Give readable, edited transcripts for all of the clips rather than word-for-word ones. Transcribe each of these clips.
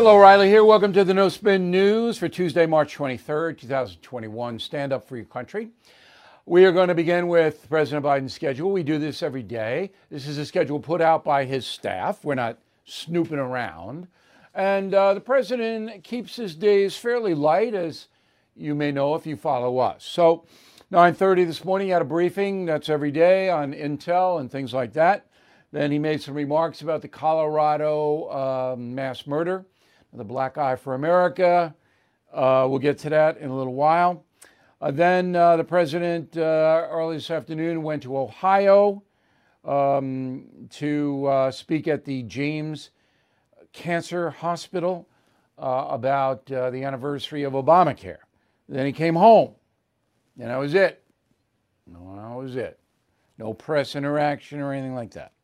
Bill O'Reilly here. Welcome to the No Spin News for Tuesday, March 23rd, 2021. Stand up for your country. We are going to begin with President Biden's schedule. We do this every day. This is a schedule put out by his staff. We're not snooping around. And the president keeps his days fairly light, as you may know if you follow us. So 9:30 this morning, he had a briefing. That's every day on Intel and things like that. Then he made some remarks about the Colorado mass murder, the Black Eye for America. We'll get to that in a little while. Then the president early this afternoon went to Ohio to speak at the James Cancer Hospital about the anniversary of Obamacare. Then he came home, and that was it. No, that was it. No press interaction or anything like that.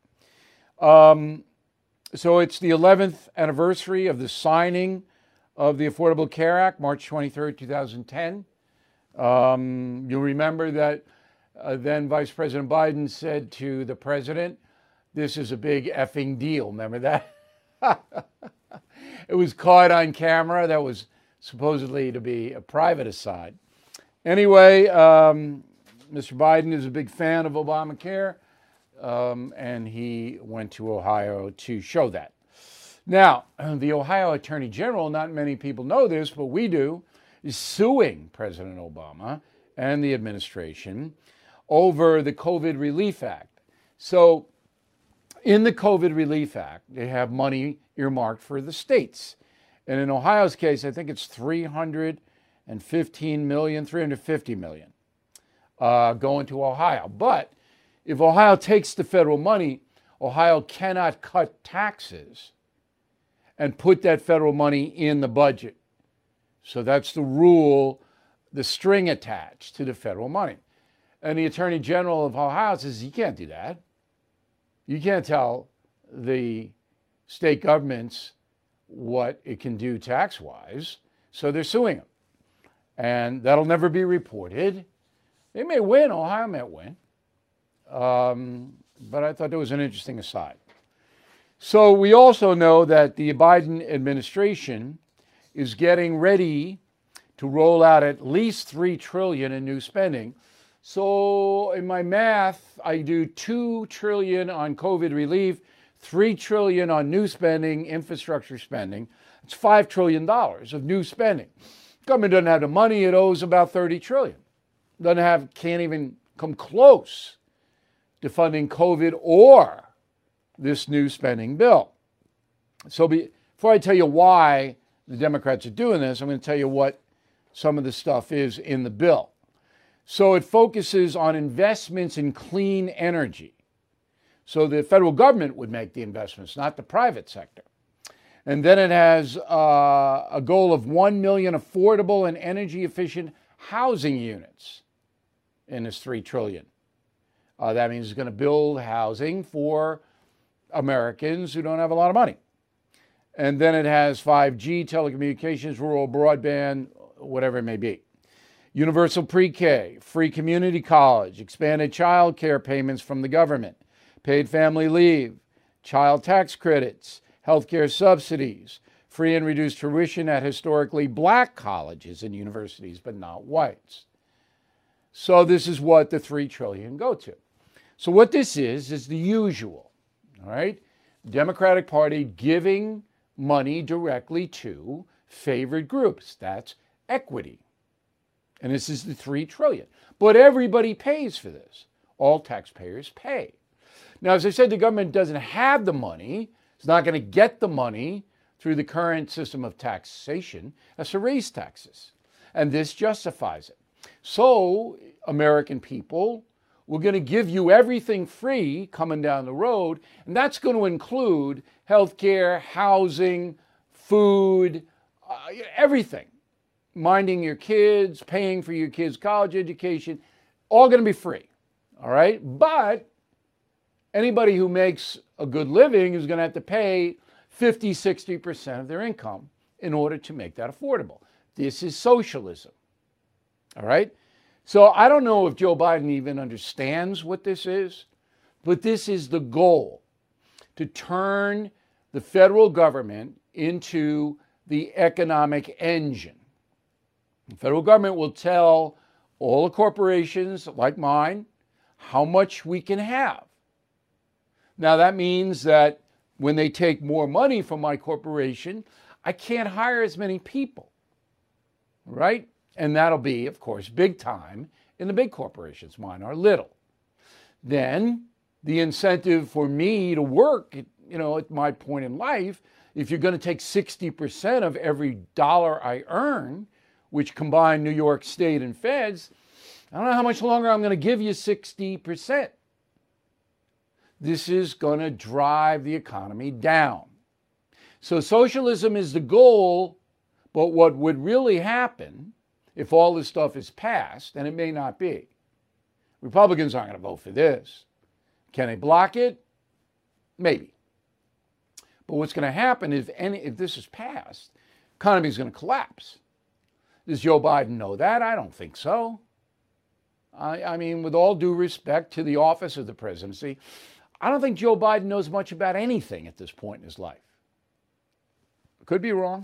So it's the 11th anniversary of the signing of the Affordable Care Act, March 23rd, 2010. You'll remember that then Vice President Biden said to the president, "This is a big effing deal." Remember that? It was caught on camera. That was supposedly to be a private aside. Anyway, Mr. Biden is a big fan of Obamacare. And he went to Ohio to show that. Now, the Ohio Attorney General, not many people know this, but we do, is suing President Obama and the administration over the COVID Relief Act. So in the COVID Relief Act, they have money earmarked for the states. And in Ohio's case, I think it's $350 million going to Ohio. But if Ohio takes the federal money, Ohio cannot cut taxes and put that federal money in the budget. So that's the rule, the string attached to the federal money. And the Attorney General of Ohio says, you can't do that. You can't tell the state governments what it can do tax-wise. So they're suing them. And that'll never be reported. They may win. Ohio may win. But I thought that was an interesting aside. So we also know that the Biden administration is getting ready to roll out at least $3 trillion in new spending. So in my math, I do $2 trillion on COVID relief, $3 trillion on new spending, infrastructure spending. It's $5 trillion of new spending. Government doesn't have the money. It owes about $30 trillion. Can't even come close to funding COVID or this new spending bill. So before I tell you why the Democrats are doing this, I'm going to tell you what some of the stuff is in the bill. So it focuses on investments in clean energy. So the federal government would make the investments, not the private sector. And then it has a goal of 1 million affordable and energy efficient housing units in this $3 trillion. That means it's going to build housing for Americans who don't have a lot of money. And then it has 5G, telecommunications, rural broadband, whatever it may be. Universal pre-K, free community college, expanded child care payments from the government, paid family leave, child tax credits, healthcare subsidies, free and reduced tuition at historically black colleges and universities, but not whites. So this is what the $3 trillion go to. So what this is the usual, all right? Democratic Party giving money directly to favored groups. That's equity. And this is the $3 trillion. But everybody pays for this. All taxpayers pay. Now, as I said, the government doesn't have the money. It's not going to get the money through the current system of taxation. That's to raise taxes. And this justifies it. So, American people, we're going to give you everything free coming down the road, and that's going to include healthcare, housing, food, everything. Minding your kids, paying for your kids' college education, all going to be free, all right? But anybody who makes a good living is going to have to pay 50, 60% of their income in order to make that affordable. This is socialism, all right? So I don't know if Joe Biden even understands what this is, but this is the goal, to turn the federal government into the economic engine. The federal government will tell all the corporations like mine how much we can have. Now, that means that when they take more money from my corporation, I can't hire as many people, right? And that'll be, of course, big time in the big corporations. Mine are little. Then the incentive for me to work, at my point in life, if you're going to take 60% of every dollar I earn, which combine New York State and feds, I don't know how much longer I'm going to give you 60%. This is going to drive the economy down. So socialism is the goal, but what would really happen if all this stuff is passed, and it may not be. Republicans aren't going to vote for this. Can they block it? Maybe. But what's going to happen if this is passed, the economy is going to collapse. Does Joe Biden know that? I don't think so. I mean, with all due respect to the office of the presidency, I don't think Joe Biden knows much about anything at this point in his life. Could be wrong.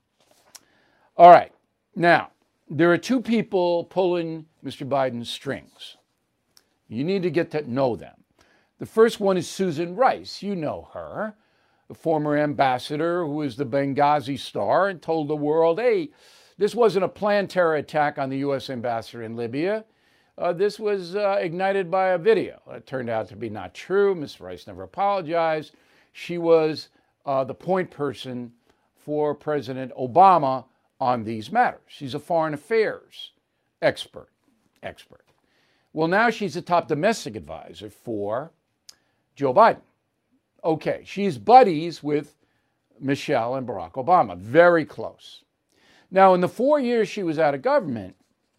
All right. Now, there are two people pulling Mr. Biden's strings. You need to get to know them. The first one is Susan Rice. You know her, the former ambassador who was the Benghazi star and told the world, hey, this wasn't a planned terror attack on the U.S. ambassador in Libya. This was ignited by a video. It turned out to be not true. Ms. Rice never apologized. She was the point person for President Obama on these matters. She's a foreign affairs expert. Well, now she's a top domestic advisor for Joe Biden. Okay, she's buddies with Michelle and Barack Obama, very close. Now, in the 4 years she was out of government,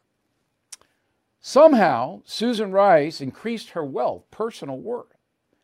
somehow Susan Rice increased her wealth, personal worth,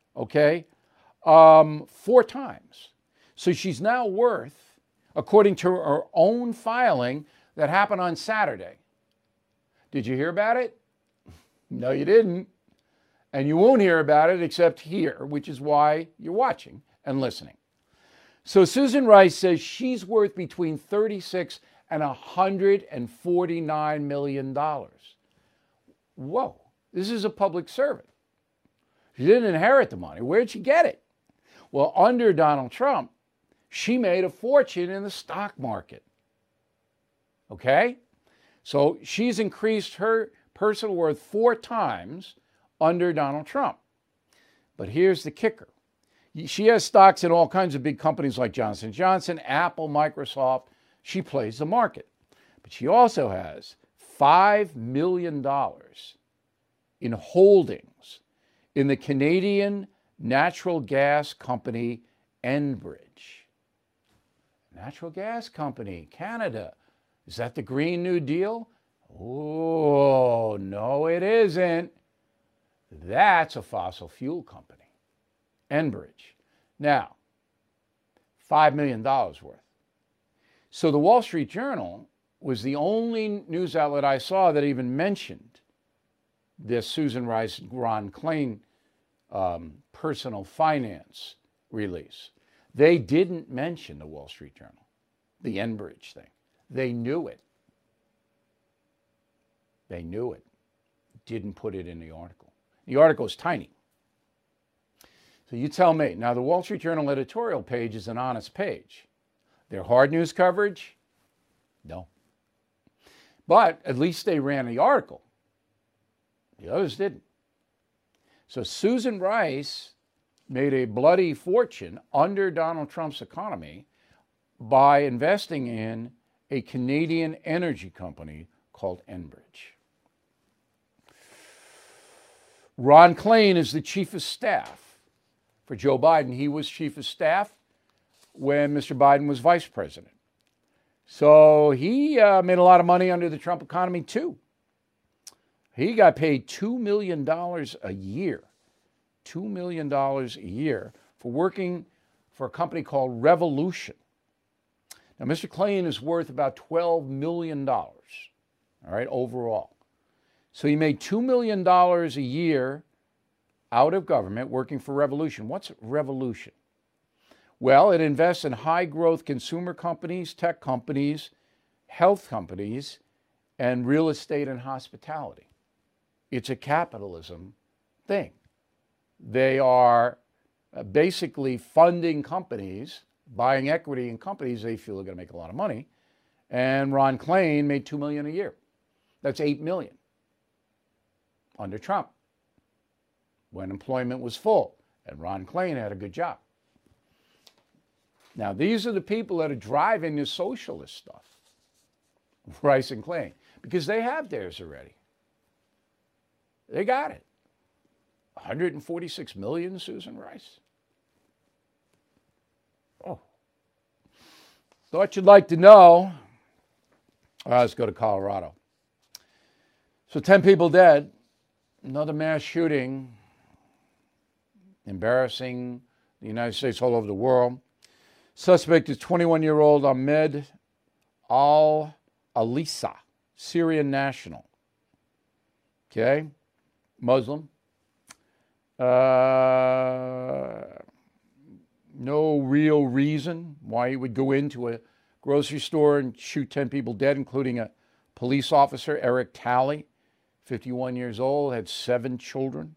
4 times. So she's now worth, according to her own filing that happened on Saturday. Did you hear about it? No, you didn't. And you won't hear about it except here, which is why you're watching and listening. So Susan Rice says she's worth between $36 and $149 million. Whoa, this is a public servant. She didn't inherit the money. Where'd she get it? Well, under Donald Trump, she made a fortune in the stock market. Okay? So she's increased her personal worth 4 times under Donald Trump. But here's the kicker. She has stocks in all kinds of big companies like Johnson & Johnson, Apple, Microsoft. She plays the market. But she also has $5 million in holdings in the Canadian natural gas company Enbridge. Natural gas company, Canada. Is that the Green New Deal? Oh, no, it isn't. That's a fossil fuel company, Enbridge. Now, $5 million worth. So the Wall Street Journal was the only news outlet I saw that even mentioned this Susan Rice, Ron Klain personal finance release. They didn't mention the Wall Street Journal, the Enbridge thing. They knew it. They knew it. Didn't put it in the article. The article is tiny. So you tell me. Now, the Wall Street Journal editorial page is an honest page. Their hard news coverage? No. But at least they ran the article. The others didn't. So Susan Rice made a bloody fortune under Donald Trump's economy by investing in a Canadian energy company called Enbridge. Ron Klain is the chief of staff for Joe Biden. He was chief of staff when Mr. Biden was vice president. So he made a lot of money under the Trump economy too. He got paid $2 million a year. $2 million a year for working for a company called Revolution. Now, Mr. Klain is worth about $12 million, all right, overall. So he made $2 million a year out of government working for Revolution. What's Revolution? Well, it invests in high growth consumer companies, tech companies, health companies, and real estate and hospitality. It's a capitalism thing. They are basically funding companies, buying equity in companies they feel are going to make a lot of money. And Ron Klain made $2 million a year. That's $8 million under Trump, when employment was full and Ron Klain had a good job. Now, these are the people that are driving this socialist stuff, Rice and Klain, because they have theirs already. They got it. 146 million, Susan Rice. Oh. Thought you'd like to know. Let's go to Colorado. So 10 people dead. Another mass shooting. Embarrassing the United States all over the world. Suspect is 21-year-old Ahmed al-Alissa, Syrian national. Okay? Muslim. No real reason why he would go into a grocery store and shoot 10 people dead, including a police officer, Eric Talley, 51 years old, had 7 children.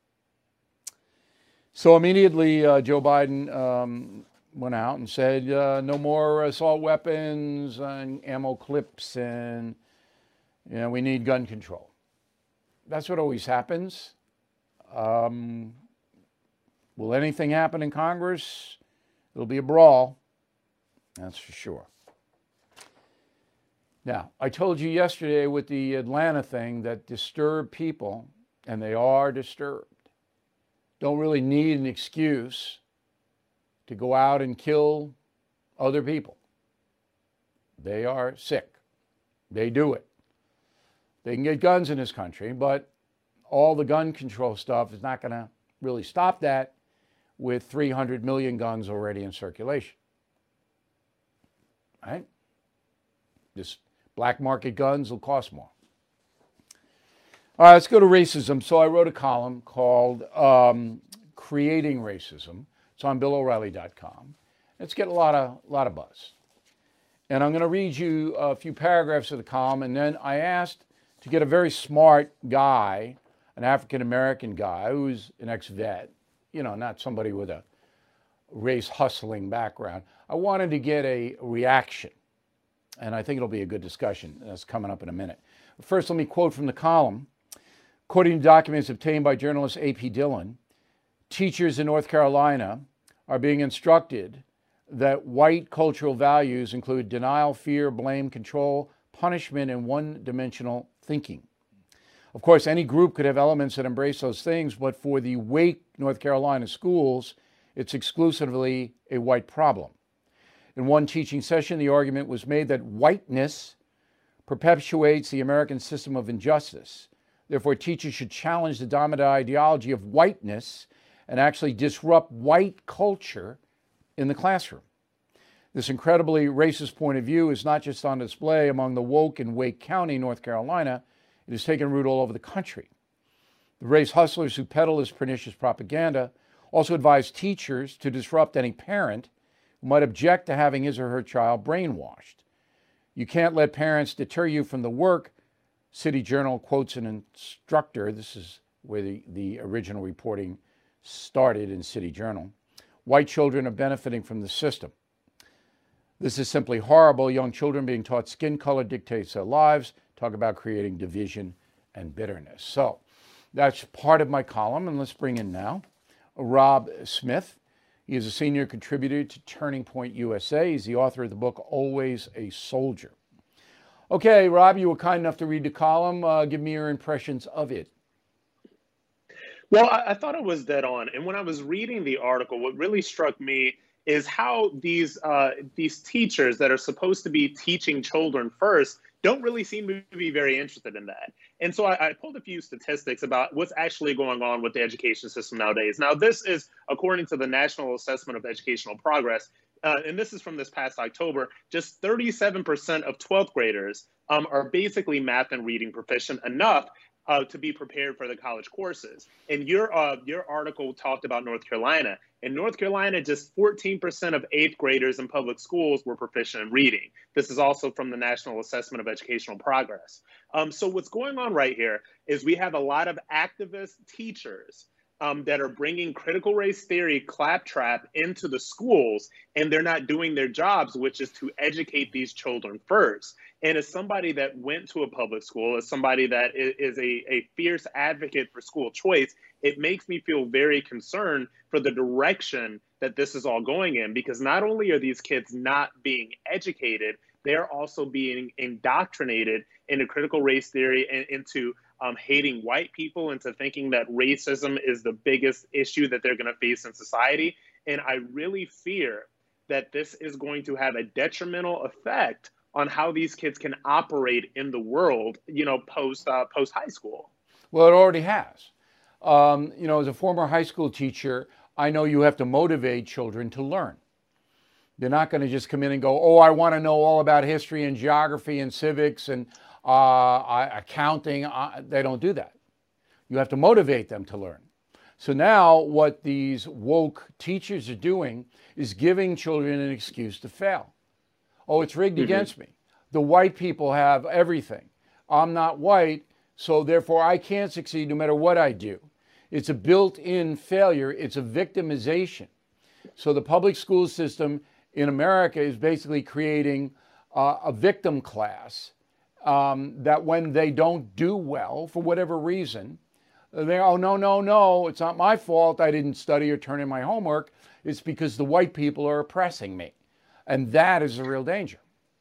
So immediately Joe Biden went out and said no more assault weapons and ammo clips, and we need gun control. That's what always happens. Will anything happen in Congress? It'll be a brawl, that's for sure. Now, I told you yesterday with the Atlanta thing that disturbed people, and they are disturbed, don't really need an excuse to go out and kill other people. They are sick. They do it. They can get guns in this country, but all the gun control stuff is not going to really stop that with 300 million guns already in circulation. Right? This black market guns will cost more. All right, let's go to racism. So I wrote a column called Creating Racism. It's on BillO'Reilly.com. It's getting a lot of buzz. And I'm going to read you a few paragraphs of the column, and then I asked to get a very smart guy, an African-American guy who's an ex-vet, not somebody with a race hustling background. I wanted to get a reaction, and I think it'll be a good discussion. That's coming up in a minute. First, let me quote from the column. According to documents obtained by journalist A.P. Dillon, teachers in North Carolina are being instructed that white cultural values include denial, fear, blame, control, punishment, and one-dimensional thinking. Of course, any group could have elements that embrace those things, but for the Wake, North Carolina schools, it's exclusively a white problem. In one teaching session, the argument was made that whiteness perpetuates the American system of injustice. Therefore, teachers should challenge the dominant ideology of whiteness and actually disrupt white culture in the classroom. This incredibly racist point of view is not just on display among the woke in Wake County, North Carolina. It has taken root all over the country. The race hustlers who peddle this pernicious propaganda also advise teachers to disrupt any parent who might object to having his or her child brainwashed. You can't let parents deter you from the work. City Journal quotes an instructor. This is where the original reporting started in City Journal. White children are benefiting from the system. This is simply horrible. Young children being taught skin color dictates their lives. Talk about creating division and bitterness. So that's part of my column. And let's bring in now Rob Smith. He is a senior contributor to Turning Point USA. He's the author of the book, Always a Soldier. Okay, Rob, you were kind enough to read the column. Give me your impressions of it. Well, I thought it was dead on. And when I was reading the article, what really struck me is how these teachers that are supposed to be teaching children first don't really seem to be very interested in that. And so I pulled a few statistics about what's actually going on with the education system nowadays. Now, this is according to the National Assessment of Educational Progress. And this is from this past October. Just 37% of 12th graders are basically math and reading proficient enough to be prepared for the college courses. And your article talked about North Carolina. In North Carolina, just 14% of eighth graders in public schools were proficient in reading. This is also from the National Assessment of Educational Progress. So what's going on right here is we have a lot of activist teachers that are bringing critical race theory claptrap into the schools, and they're not doing their jobs, which is to educate these children first. And as somebody that went to a public school, as somebody that is a fierce advocate for school choice, it makes me feel very concerned for the direction that this is all going in, because not only are these kids not being educated, they're also being indoctrinated into critical race theory and into hating white people, into thinking that racism is the biggest issue that they're going to face in society. And I really fear that this is going to have a detrimental effect on how these kids can operate in the world, post high school. Well, it already has. As a former high school teacher, I know you have to motivate children to learn. They're not going to just come in and go, oh, I want to know all about history and geography and civics and accounting. They don't do that. You have to motivate them to learn. So now what these woke teachers are doing is giving children an excuse to fail. Oh, it's rigged against me. The white people have everything. I'm not white, so therefore I can't succeed no matter what I do. It's a built-in failure. It's a victimization. So the public school system in America is basically creating a victim class that when they don't do well, for whatever reason, they, oh, no, it's not my fault. I didn't study or turn in my homework. It's because the white people are oppressing me. And that is a real danger.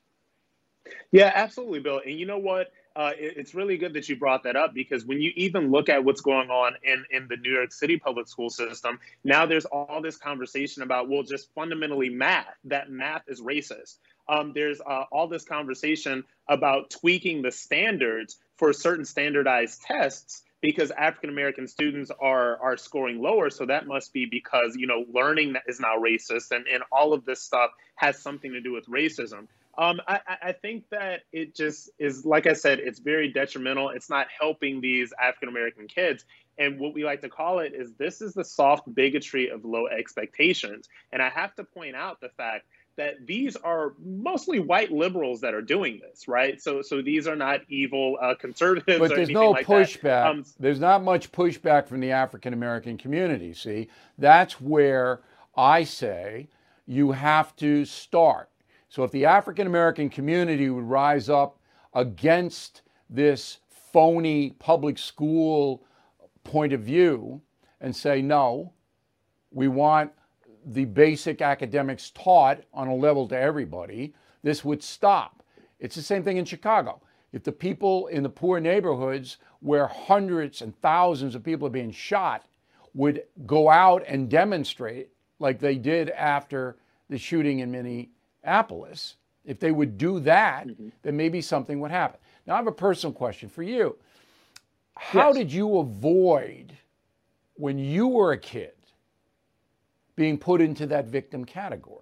Yeah, absolutely, Bill. And you know what? It's really good that you brought that up, because when you even look at what's going on in the New York City public school system, now there's all this conversation about, well, just fundamentally that math is racist. There's all this conversation about tweaking the standards for certain standardized tests because African-American students are scoring lower. So that must be because, learning is now racist, and all of this stuff has something to do with racism. I think that it just is, like I said, it's very detrimental. It's not helping these African-American kids. And what we like to call it is, this is the soft bigotry of low expectations. And I have to point out the fact that these are mostly white liberals that are doing this, right? So these are not evil conservatives. But or there's anything no like pushback. That. There's not much pushback from the African-American community. See, that's where I say you have to start. So if the African-American community would rise up against this phony public school point of view and say, no, we want the basic academics taught on a level to everybody, this would stop. It's the same thing in Chicago. If the people in the poor neighborhoods where hundreds and thousands of people are being shot would go out and demonstrate like they did after the shooting in Minneapolis, if they would do that, then maybe something would happen. Now, I have a personal question for you. How did you avoid, when you were a kid, being put into that victim category?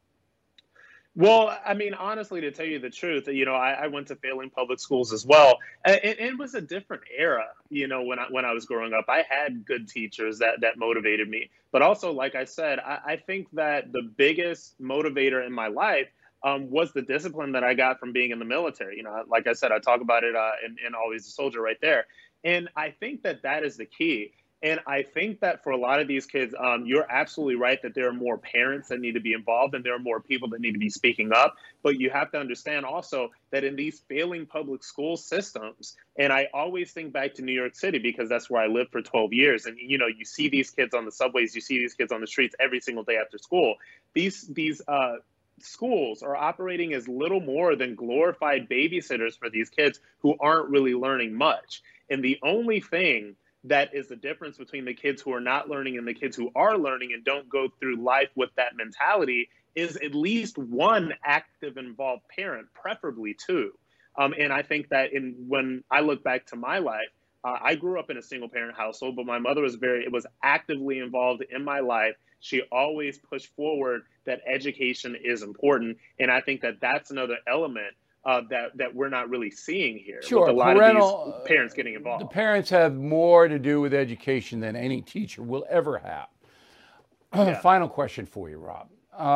Well, I mean, honestly, to tell you the truth, I went to failing public schools as well. It was a different era, when I was growing up. I had good teachers that motivated me. But also, like I said, I think that the biggest motivator in my life was the discipline that I got from being in the military. Like I said, I talk about it in Always a Soldier right there. And I think that is the key. And I think that for a lot of these kids, you're absolutely right that there are more parents that need to be involved and there are more people that need to be speaking up. But you have to understand also that in these failing public school systems, and I always think back to New York City because that's where I lived for 12 years. And, you see these kids on the subways, you see these kids on the streets every single day after school. These schools are operating as little more than glorified babysitters for these kids who aren't really learning much. And the only thing that is the difference between the kids who are not learning and the kids who are learning and don't go through life with that mentality is at least one active, involved parent, preferably two. And I think that when I look back to my life, I grew up in a single parent household, but my mother was actively involved in my life. She always pushed forward that education is important. And I think that that's another element that we're not really seeing here Sure, with a lot of these parents getting the involved. parents have more to do with education than any teacher will ever have. Yeah. Final question for you, Rob.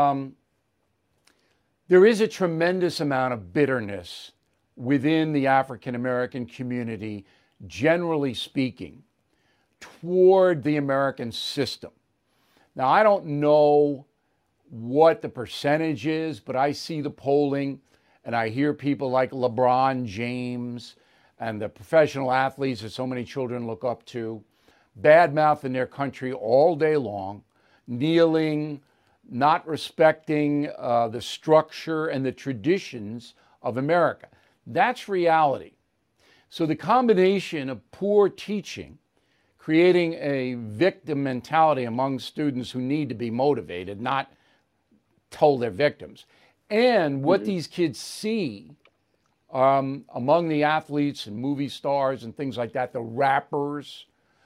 There is a tremendous amount of bitterness within the African American community, generally speaking, toward the American system. Now, I don't know what the percentage is, but I see the polling and I hear people like LeBron James and the professional athletes that so many children look up to bad-mouthing their country all day long, kneeling, not respecting the structure and the traditions of America. That's reality. So the combination of poor teaching, creating a victim mentality among students who need to be motivated, not told they're victims, and what these kids see among the athletes and movie stars and things like that, the rappers,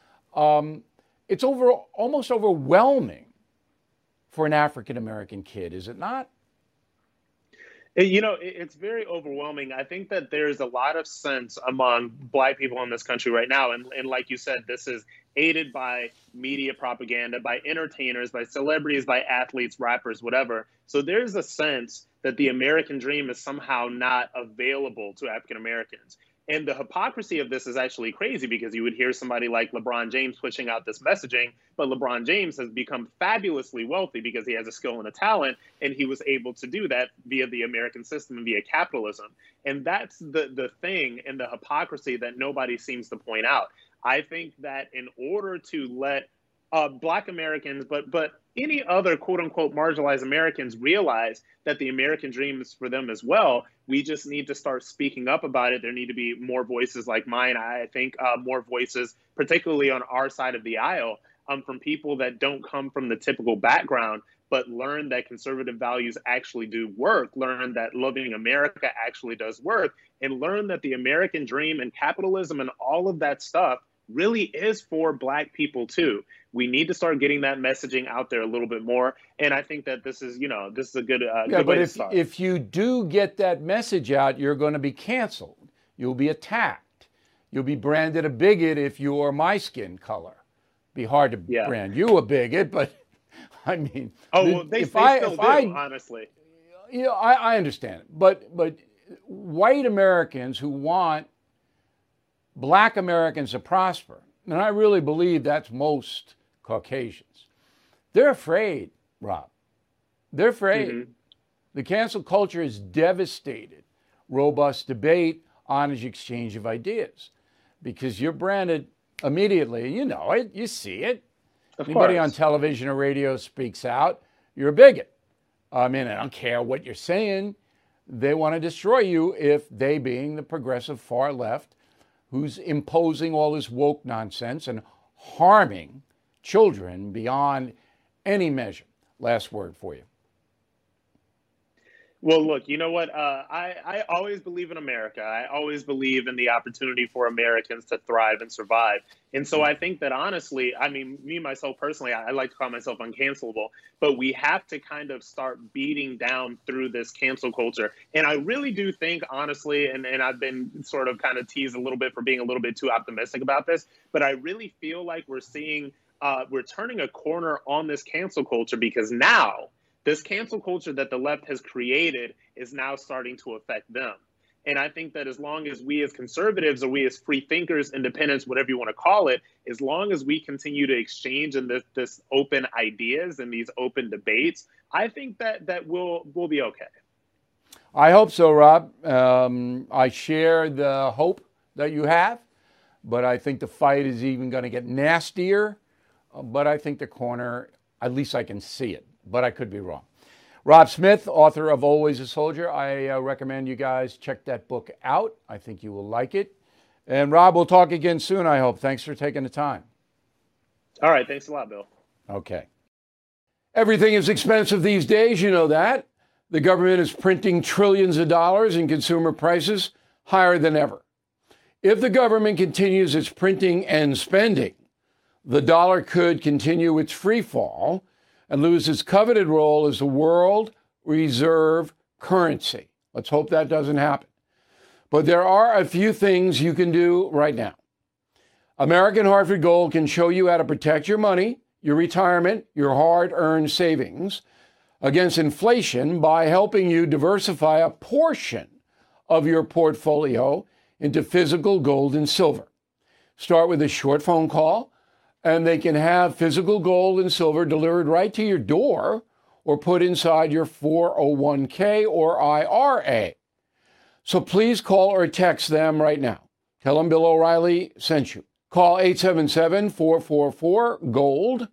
it's almost overwhelming for an African American kid, is it not? You know, it's very overwhelming. I think that there's a lot of sense among Black people in this country right now. And like you said, this is aided by media propaganda, by entertainers, by celebrities, by athletes, rappers, whatever. So there's a sense that the American dream is somehow not available to African Americans. And the hypocrisy of this is actually crazy, because you would hear somebody like LeBron James pushing out this messaging, but LeBron James has become fabulously wealthy because he has a skill and a talent, and he was able to do that via the American system and via capitalism. And that's the thing and the hypocrisy that nobody seems to point out. I think that in order to let Black Americans, but any other quote unquote marginalized Americans realize that the American dream is for them as well, we just need to start speaking up about it. There need to be more voices like mine. I think more voices, particularly on our side of the aisle, from people that don't come from the typical background, but learn that conservative values actually do work, learn that loving America actually does work, and learn that the American dream and capitalism and all of that stuff really is for Black people too. We need to start getting that messaging out there a little bit more. And I think that this is a good, good way to start. But if you do get that message out, you're going to be canceled. You'll be attacked. You'll be branded a bigot if you are my skin color. Be hard to brand you a bigot, but I mean, they still do, honestly. You know, I understand it, but white Americans who want Black Americans to prosper, and I really believe that's most Caucasians, they're afraid, Rob. They're afraid. Mm-hmm. The cancel culture has devastated robust debate, honest exchange of ideas, because you're branded immediately. You know it. You see it. Anybody on television or radio speaks out, you're a bigot. I mean, I don't care what you're saying. They want to destroy you, if they, being the progressive far left, who's imposing all this woke nonsense and harming children beyond any measure. Last word for you. Well, look, you know what? I always believe in America. I always believe in the opportunity for Americans to thrive and survive. And so I think that, honestly, I mean, me, myself personally, I like to call myself uncancelable, but we have to kind of start beating down through this cancel culture. And I really do think, honestly, and I've been sort of kind of teased a little bit for being a little bit too optimistic about this, but I really feel like we're turning a corner on this cancel culture, because now this cancel culture that the left has created is now starting to affect them. And I think that as long as we as conservatives, or we as free thinkers, independents, whatever you want to call it, as long as we continue to exchange in this open ideas and these open debates, I think that we'll be okay. I hope so, Rob. I share the hope that you have, but I think the fight is even going to get nastier. But I think the corner, at least I can see it, but I could be wrong. Rob Smith, author of Always a Soldier. I recommend you guys check that book out. I think you will like it. And Rob, we'll talk again soon, I hope. Thanks for taking the time. All right. Thanks a lot, Bill. Okay. Everything is expensive these days. You know that. The government is printing trillions of dollars and consumer prices higher than ever. If the government continues its printing and spending, the dollar could continue its free fall and lose its coveted role as the world reserve currency. Let's hope that doesn't happen. But there are a few things you can do right now. American Hartford Gold can show you how to protect your money, your retirement, your hard-earned savings against inflation by helping you diversify a portion of your portfolio into physical gold and silver. Start with a short phone call, and they can have physical gold and silver delivered right to your door or put inside your 401k or IRA. So please call or text them right now. Tell them Bill O'Reilly sent you. Call 877-444-GOLD,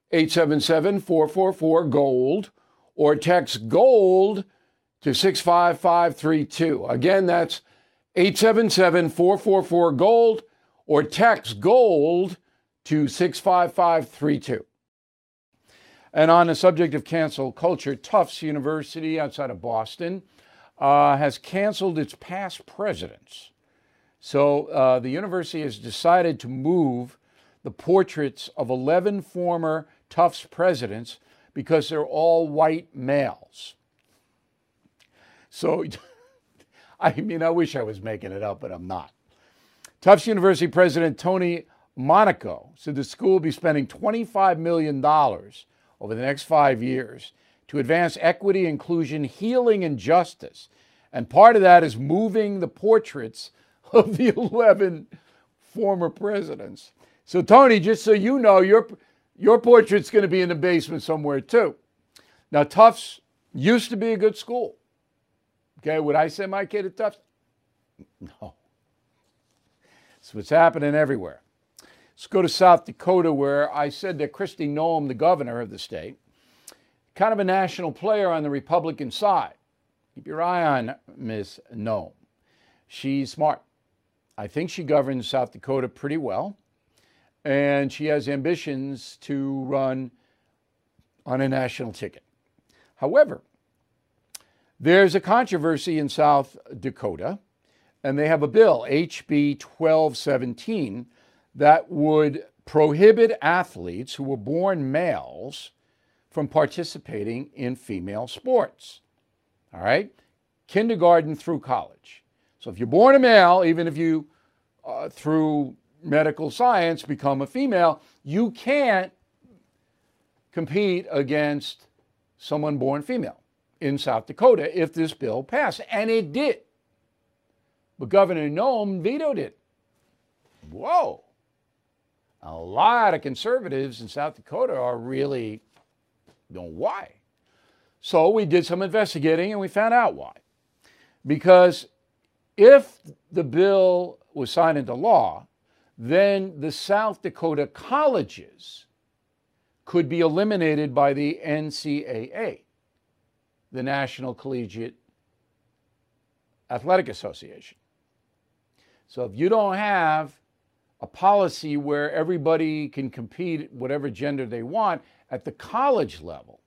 877-444-GOLD, or text GOLD to 65532. Again, that's 877-444-GOLD, or text GOLD to 65532. And on the subject of cancel culture, Tufts University outside of Boston has canceled its past presidents. So the university has decided to move the portraits of 11 former Tufts presidents because they're all white males. So, I mean, I wish I was making it up, but I'm not. Tufts University President Tony Monaco said the school will be spending $25 million over the next 5 years to advance equity, inclusion, healing, and justice. And part of that is moving the portraits of the 11 former presidents. So, Tony, just so you know, your portrait's going to be in the basement somewhere, too. Now, Tufts used to be a good school. Okay, would I send my kid to Tufts? No. That's what's happening everywhere. Let's go to South Dakota, where I said that Kristi Noem, the governor of the state, kind of a national player on the Republican side. Keep your eye on Ms. Noem. She's smart. I think she governs South Dakota pretty well, and she has ambitions to run on a national ticket. However, there's a controversy in South Dakota, and they have a bill, HB 1217, that would prohibit athletes who were born males from participating in female sports. All right? Kindergarten through college. So if you're born a male, even if you, through medical science, become a female, you can't compete against someone born female in South Dakota if this bill passed. And it did. But Governor Noem vetoed it. Whoa. A lot of conservatives in South Dakota are really, why? So we did some investigating and we found out why. Because if the bill was signed into law, then the South Dakota colleges could be eliminated by the NCAA, the National Collegiate Athletic Association. So if you don't have a policy where everybody can compete whatever gender they want at the college level,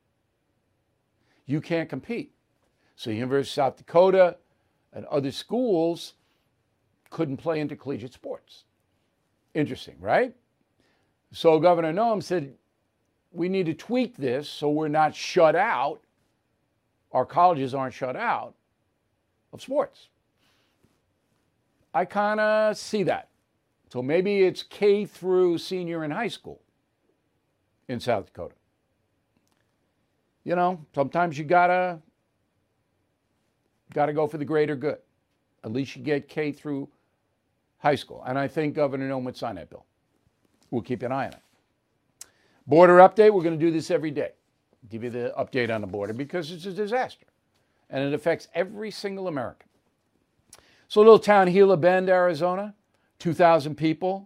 you can't compete. So University of South Dakota and other schools couldn't play intercollegiate sports. Interesting, right? So Governor Noem said, we need to tweak this so we're not shut out, our colleges aren't shut out of sports. I kind of see that. So maybe it's K through senior in high school in South Dakota. You know, sometimes you gotta go for the greater good. At least you get K through high school. And I think Governor Noem would sign that bill. We'll keep an eye on it. Border update, we're going to do this every day. Give you the update on the border because it's a disaster. And it affects every single American. So a little town, Gila Bend, Arizona, 2,000 people.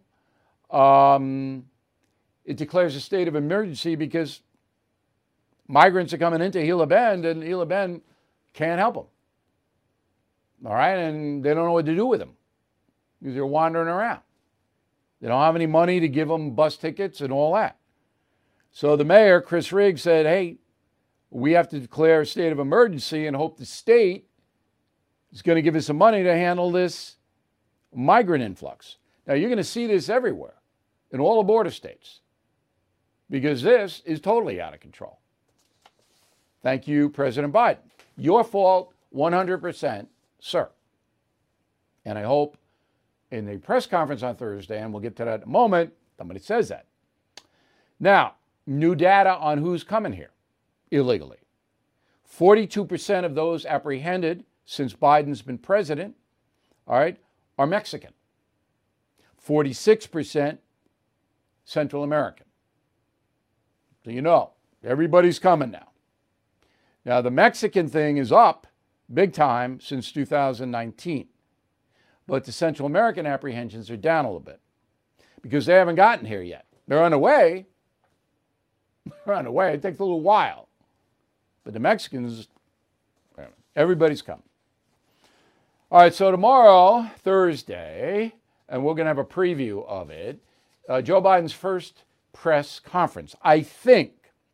It declares a state of emergency because migrants are coming into Gila Bend and Gila Bend can't help them. All right, and they don't know what to do with them because they're wandering around. They don't have any money to give them bus tickets and all that. So the mayor, Chris Riggs, said, hey, we have to declare a state of emergency and hope the state is going to give us some money to handle this migrant influx. Now, you're going to see this everywhere in all the border states because this is totally out of control. Thank you, President Biden. Your fault, 100%, sir. And I hope in the press conference on Thursday, and we'll get to that in a moment, somebody says that. Now, new data on who's coming here illegally. 42% of those apprehended since Biden's been president, all right, are Mexican. 46% Central American. So you know, everybody's coming now. Now, the Mexican thing is up big time since 2019. But the Central American apprehensions are down a little bit because they haven't gotten here yet. They're on the way. They're on the way. It takes a little while. But the Mexicans, everybody's coming. All right, so tomorrow, Thursday, and we're going to have a preview of it, Joe Biden's first press conference, I think.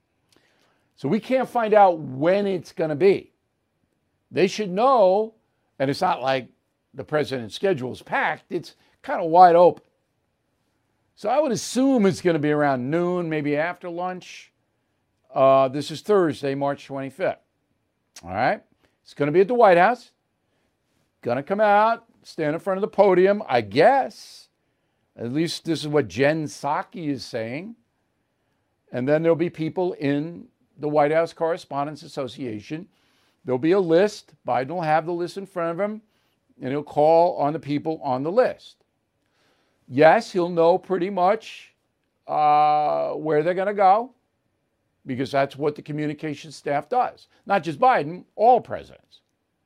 So we can't find out when it's going to be. They should know, and it's not like the president's schedule is packed. It's kind of wide open. So I would assume it's going to be around noon, maybe after lunch. This is Thursday, March 25th. All right. It's going to be at the White House. Going to come out, stand in front of the podium, I guess. At least this is what Jen Psaki is saying. And then there'll be people in the White House Correspondents Association. There'll be a list. Biden will have the list in front of him, and he'll call on the people on the list. Yes, he'll know pretty much where they're going to go, because that's what the communications staff does. Not just Biden, all presidents.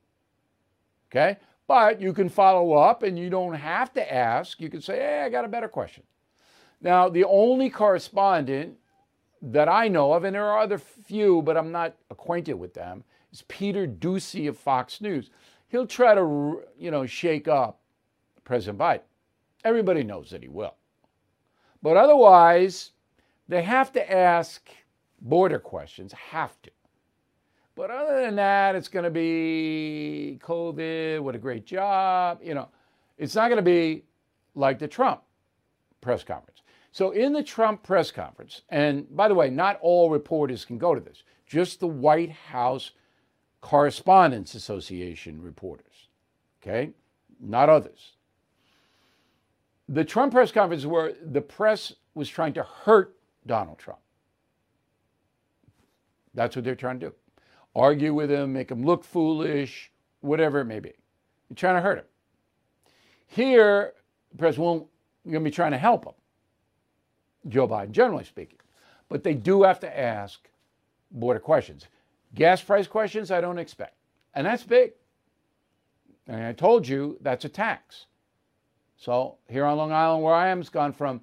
Okay? But you can follow up, and you don't have to ask. You can say, hey, I got a better question. Now, the only correspondent that I know of, and there are other few, but I'm not acquainted with them, is Peter Doocy of Fox News. He'll try to, shake up President Biden. Everybody knows that he will. But otherwise, they have to ask border questions, have to. But other than that, it's going to be COVID, what a great job. It's not going to be like the Trump press conference. So in the Trump press conference, and by the way, not all reporters can go to this, just the White House Correspondents Association reporters, okay? Not others. The Trump press conference where the press was trying to hurt Donald Trump. That's what they're trying to do. Argue with him, make him look foolish, whatever it may be. They're trying to hurt him. Here, the press won't, you're going to be trying to help him. Joe Biden, generally speaking. But they do have to ask border questions. Gas price questions, I don't expect. And that's big. And I told you that's a tax. So here on Long Island, where I am, it's gone from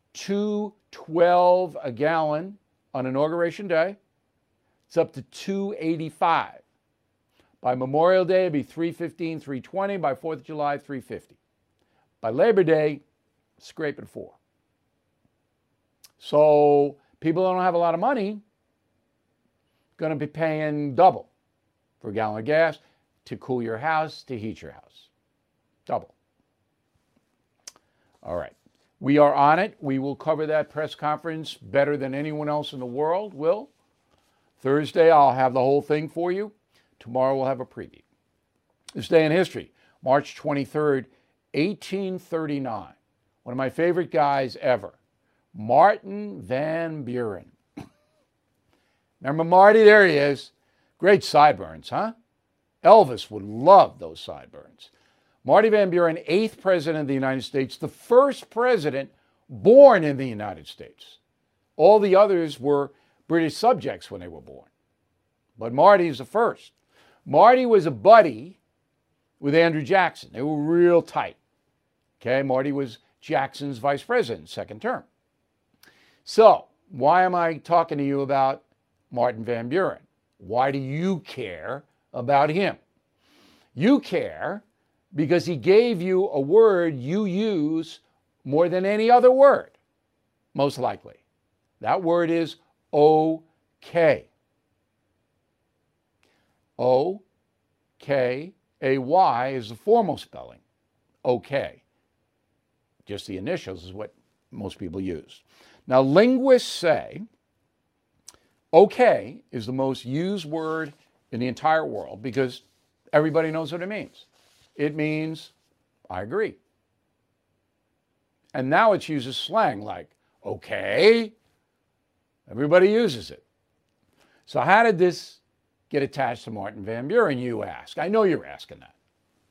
$2.12 a gallon on Inauguration Day. It's up to $2.85. By Memorial Day, it'd be $3.15, $3.20. By 4th of July, $3.50. By Labor Day, scraping $4. So people that don't have a lot of money going to be paying double for a gallon of gas to cool your house, to heat your house. Double. All right. We are on it. We will cover that press conference better than anyone else in the world will. Thursday, I'll have the whole thing for you. Tomorrow, we'll have a preview. This day in history, March 23rd, 1839. One of my favorite guys ever, Martin Van Buren. Remember Marty? There he is. Great sideburns, huh? Elvis would love those sideburns. Marty Van Buren, 8th president of the United States, the first president born in the United States. All the others were British subjects when they were born. But Marty's the first. Marty was a buddy with Andrew Jackson. They were real tight. Okay, Marty was Jackson's vice president, second term. So, why am I talking to you about Martin Van Buren? Why do you care about him? You care because he gave you a word you use more than any other word, most likely. That word is okay. O-K-A-Y is the formal spelling. Okay. Just the initials is what most people use. Now, linguists say okay is the most used word in the entire world because everybody knows what it means. It means I agree. And now it's used as slang like, okay. Everybody uses it. So how did this get attached to Martin Van Buren, you ask? I know you're asking that.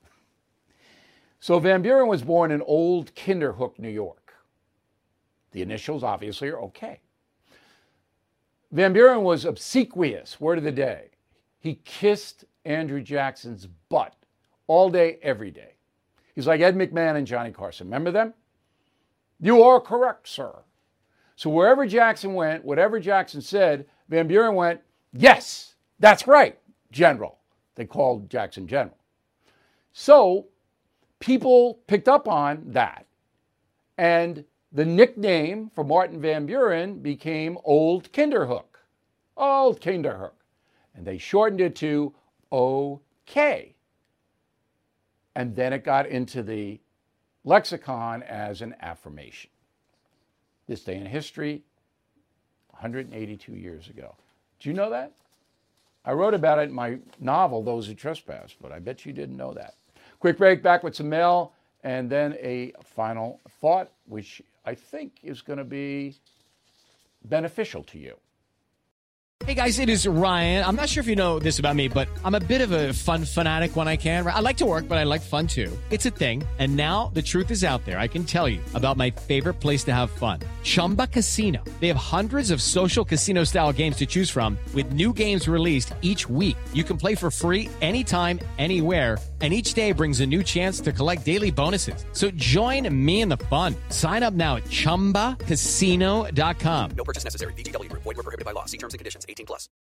So Van Buren was born in Old Kinderhook, New York. The initials obviously are okay. Van Buren was obsequious, word of the day. He kissed Andrew Jackson's butt all day, every day. He's like Ed McMahon and Johnny Carson. Remember them? You are correct, sir. So wherever Jackson went, whatever Jackson said, Van Buren went, yes, that's right, General. They called Jackson General. So people picked up on that. And the nickname for Martin Van Buren became Old Kinderhook. Old Kinderhook. And they shortened it to OK. And then it got into the lexicon as an affirmation. This day in history, 182 years ago. Do you know that? I wrote about it in my novel, Those Who Trespass, but I bet you didn't know that. Quick break, back with some mail, and then a final thought, which I think is going to be beneficial to you. Hey guys, it is Ryan. I'm not sure if you know this about me, but I'm a bit of a fun fanatic when I can. I like to work, but I like fun too. It's a thing. And now the truth is out there. I can tell you about my favorite place to have fun. Chumba Casino. They have hundreds of social casino style games to choose from with new games released each week. You can play for free anytime, anywhere. And each day brings a new chance to collect daily bonuses. So join me in the fun. Sign up now at ChumbaCasino.com. No purchase necessary. VGW Group. Void where prohibited by law. See terms and conditions. 18+.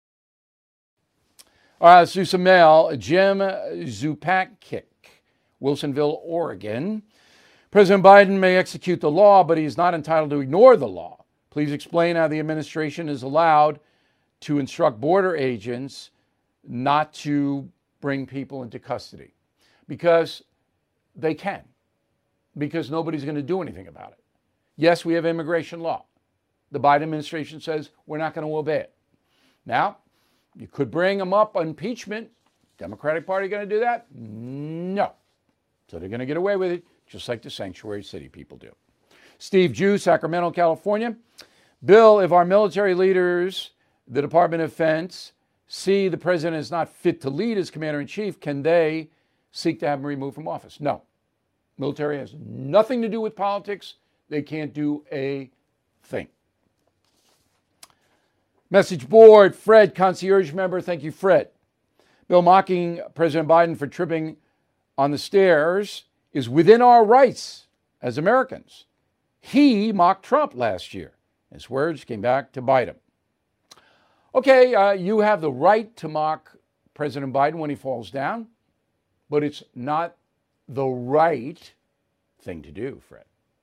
All right, let's do some mail. Jim Zupakic, Wilsonville, Oregon. President Biden may execute the law, but he is not entitled to ignore the law. Please explain how the administration is allowed to instruct border agents not to bring people into custody. Because they can. Because nobody's going to do anything about it. Yes, we have immigration law. The Biden administration says we're not going to obey it. Now, you could bring them up on impeachment. Democratic Party going to do that? No. So they're going to get away with it, just like the sanctuary city people do. Steve Jew, Sacramento, California. Bill, if our military leaders, the Department of Defense, see the president is not fit to lead as commander-in-chief, can they seek to have him removed from office? No. Military has nothing to do with politics. They can't do a thing. Message board, Fred, concierge member. Thank you, Fred. Bill, mocking President Biden for tripping on the stairs is within our rights as Americans. He mocked Trump last year. His words came back to bite him. Okay, you have the right to mock President Biden when he falls down, but it's not the right thing to do, Fred.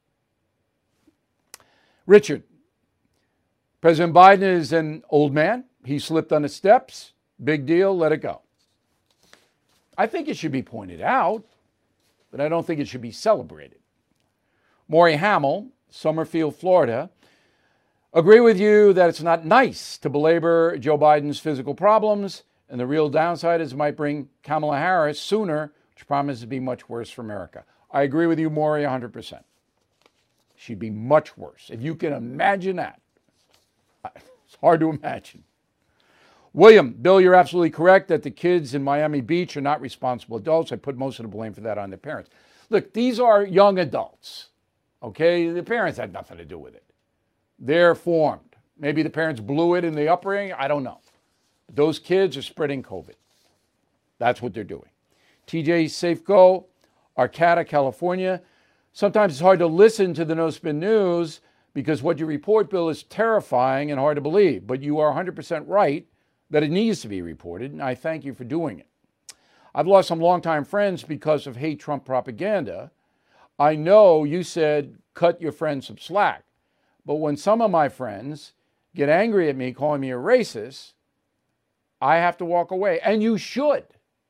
Richard, President Biden is an old man. He slipped on the steps. Big deal, let it go. I think it should be pointed out, but I don't think it should be celebrated. Maury Hamill, Summerfield, Florida. Agree with you that it's not nice to belabor Joe Biden's physical problems, and the real downside is it might bring Kamala Harris sooner, which promises to be much worse for America. I agree with you, Maury, 100%. She'd be much worse. If you can imagine that. It's hard to imagine. William, Bill, you're absolutely correct that the kids in Miami Beach are not responsible adults. I put most of the blame for that on their parents. Look, these are young adults, okay? The parents had nothing to do with it. They're formed. Maybe the parents blew it in the upbringing. I don't know. But those kids are spreading COVID. That's what they're doing. TJ Safeco, Arcata, California. Sometimes it's hard to listen to the No Spin News because what you report, Bill, is terrifying and hard to believe. But you are 100% right that it needs to be reported, and I thank you for doing it. I've lost some longtime friends because of hate Trump propaganda. I know you said cut your friends some slack, but when some of my friends get angry at me, calling me a racist, I have to walk away, and you should.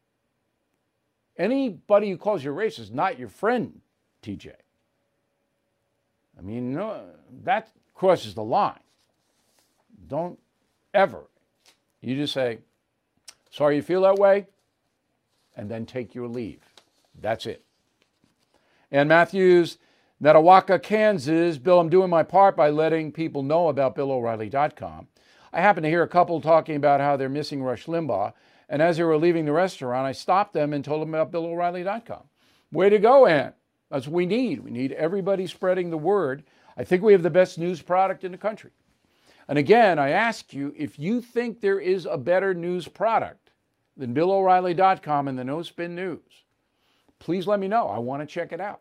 Anybody who calls you a racist is not your friend, TJ. I mean, no, that crosses the line. Don't ever. You just say, sorry you feel that way, and then take your leave. That's it. Ann Matthews, Netawaka, Kansas. Bill, I'm doing my part by letting people know about BillO'Reilly.com. I happened to hear a couple talking about how they're missing Rush Limbaugh, and as they were leaving the restaurant, I stopped them and told them about BillO'Reilly.com. Way to go, Ann. That's what we need. We need everybody spreading the word. I think we have the best news product in the country. And again, I ask you, if you think there is a better news product than BillO'Reilly.com and the No Spin News, please let me know. I want to check it out.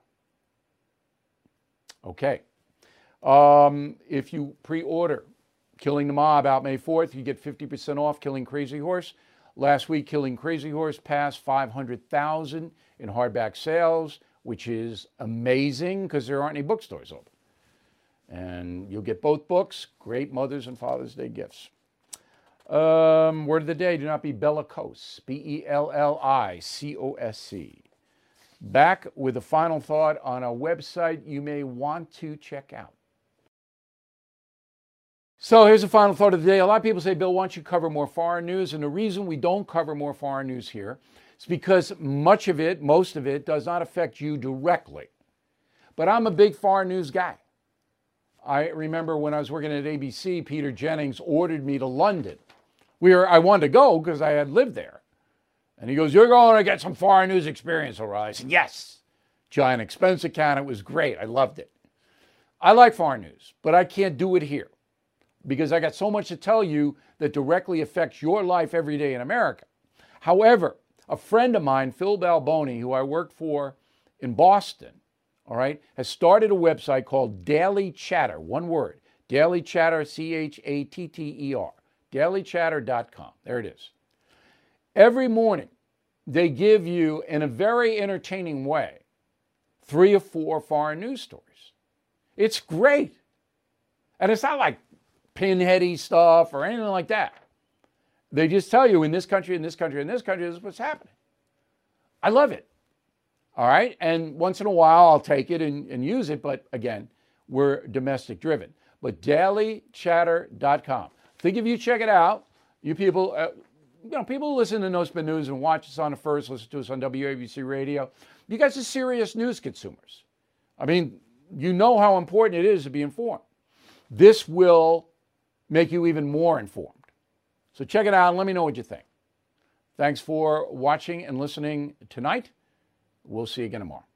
Okay. If you pre-order Killing the Mob out May 4th, you get 50% off Killing Crazy Horse. Last week, Killing Crazy Horse passed 500,000 in hardback sales, which is amazing because there aren't any bookstores open. And you'll get both books, great Mother's and Father's Day gifts. Word of the day, do not be bellicose, B-E-L-L-I-C-O-S-C. Back with a final thought on a website you may want to check out. So here's the final thought of the day. A lot of people say, Bill, why don't you cover more foreign news? And the reason we don't cover more foreign news here is because most of it, does not affect you directly. But I'm a big foreign news guy. I remember when I was working at ABC, Peter Jennings ordered me to London. I wanted to go because I had lived there. And he goes, you're going to get some foreign news experience, O'Reilly. I said, yes. Giant expense account. It was great. I loved it. I like foreign news, but I can't do it here because I got so much to tell you that directly affects your life every day in America. However, a friend of mine, Phil Balboni, who I worked for in Boston, all right, has started a website called Daily Chatter, one word, Daily Chatter, C-H-A-T-T-E-R, dailychatter.com. There it is. Every morning, they give you, in a very entertaining way, 3 or 4 foreign news stories. It's great. And it's not like pinheady stuff or anything like that. They just tell you in this country, in this country, in this country, this is what's happening. I love it. All right. And once in a while, I'll take it and use it. But again, we're domestic driven. But dailychatter.com. Think if you check it out, you people, people who listen to No Spin News and watch us on the first, listen to us on WABC Radio, you guys are serious news consumers. I mean, you know how important it is to be informed. This will make you even more informed. So check it out and let me know what you think. Thanks for watching and listening tonight. We'll see you again tomorrow.